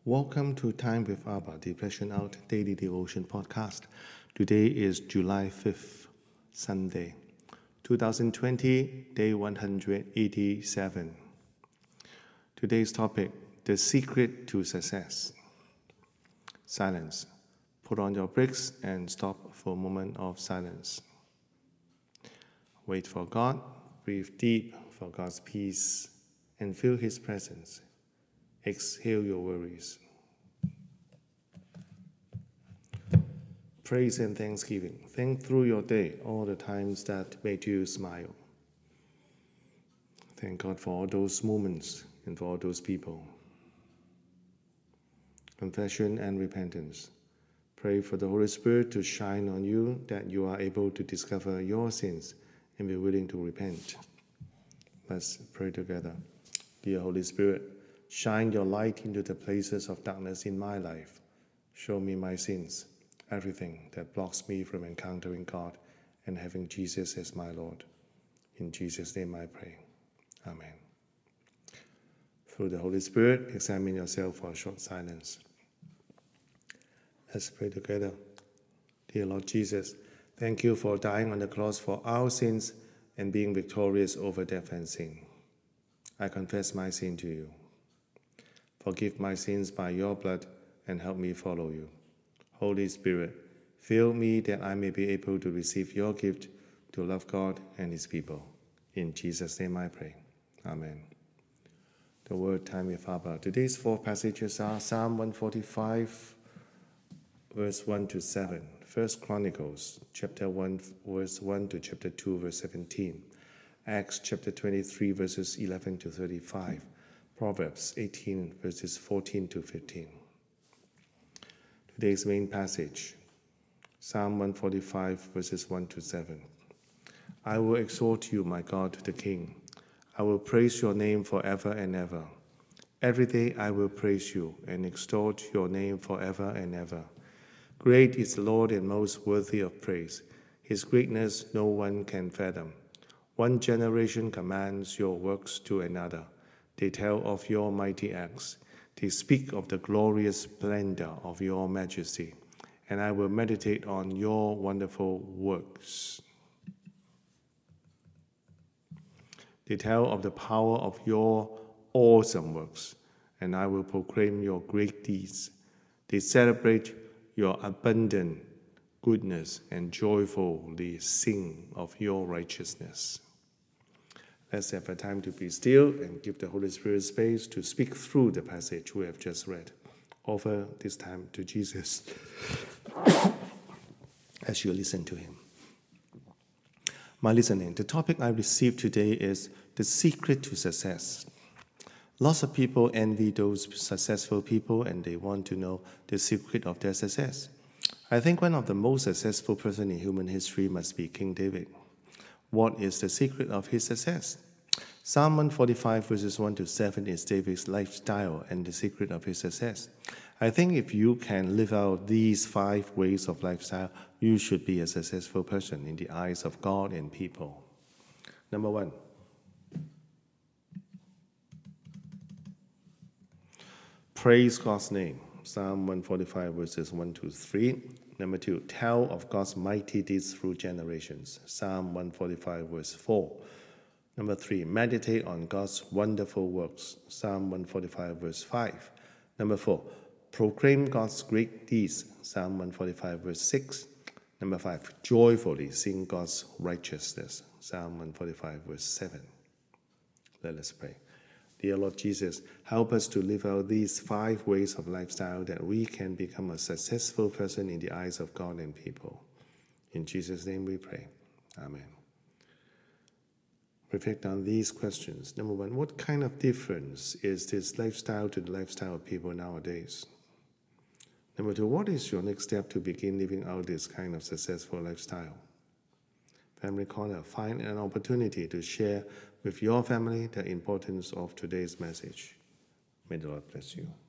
Welcome to Time with Abba, the Passion Out Daily Devotion Podcast. Today is July 5th, Sunday, 2020, day 187. Today's topic, the secret to success. Silence. Put on your brakes and stop for a moment of silence. Wait for God, breathe deep for God's peace, and feel His presence. Exhale your worries. Praise and thanksgiving. Think through your day, all the times that made you smile. Thank God for all those moments and for all those people. Confession and repentance. Pray for the Holy Spirit to shine on you, that you are able to discover your sins and be willing to repent. Let's pray together. Dear Holy Spirit, shine your light into the places of darkness in my life. Show me my sins, everything that blocks me from encountering God and having Jesus as my Lord. In Jesus' name I pray. Amen. Through the Holy Spirit, examine yourself for a short silence. Let's pray together. Dear Lord Jesus, thank you for dying on the cross for our sins and being victorious over death and sin. I confess my sin to you. Forgive my sins by your blood and help me follow you. Holy Spirit, fill me that I may be able to receive your gift to love God and His people. In Jesus' name I pray. Amen. The word Time with Abba. Today's four passages are Psalm 145, verse 1 to 7. 1 Chronicles, chapter 1, verse 1 to chapter 2, verse 17. Acts, chapter 23, verses 11 to 35. Proverbs 18, verses 14 to 15. Today's main passage, Psalm 145, verses 1 to 7. I will exalt you, my God, the King. I will praise your name forever and ever. Every day I will praise you and extol your name forever and ever. Great is the Lord and most worthy of praise. His greatness no one can fathom. One generation commands your works to another. They tell of your mighty acts. They speak of the glorious splendor of your majesty. And I will meditate on your wonderful works. They tell of the power of your awesome works, and I will proclaim your great deeds. They celebrate your abundant goodness and joyfully sing of your righteousness. Let's have a time to be still and give the Holy Spirit space to speak through the passage we have just read. Offer this time to Jesus as you listen to Him. My listening, the topic I received today is the secret to success. Lots of people envy those successful people and they want to know the secret of their success. I think one of the most successful person in human history must be King David. What is the secret of his success? Psalm 145 verses 1 to 7 is David's lifestyle and the secret of his success. I think if you can live out these 5 ways of lifestyle, you should be a successful person in the eyes of God and people. Number 1. Praise God's name. Psalm 145 verses 1 to 3. Number 2. Tell of God's mighty deeds through generations. Psalm 145 verse 4. Number 3. Meditate on God's wonderful works. Psalm 145 verse 5. Number 4. Proclaim God's great deeds. Psalm 145 verse 6. Number 5. Joyfully sing God's righteousness. Psalm 145 verse 7. Let us pray. Dear Lord Jesus, help us to live out these 5 ways of lifestyle that we can become a successful person in the eyes of God and people. In Jesus' name we pray. Amen. Reflect on these questions. Number 1, what kind of difference is this lifestyle to the lifestyle of people nowadays? Number 2, what is your next step to begin living out this kind of successful lifestyle? Family Corner, find an opportunity to share with your family the importance of today's message. May the Lord bless you.